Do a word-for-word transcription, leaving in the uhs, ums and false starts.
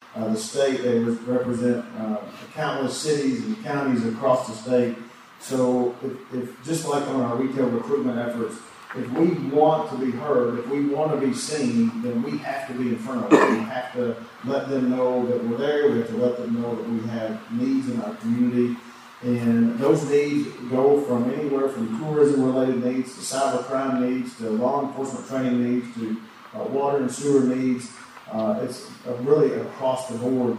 uh, the state. They represent uh, countless cities and counties across the state. So if, if just like on our retail recruitment efforts, if we want to be heard, if we want to be seen, then we have to be in front of them. We have to let them know that we're there. We have to let them know that we have needs in our community. And those needs go from anywhere from tourism-related needs to cyber crime needs to law enforcement training needs to uh, water and sewer needs. Uh, it's uh, really across the board.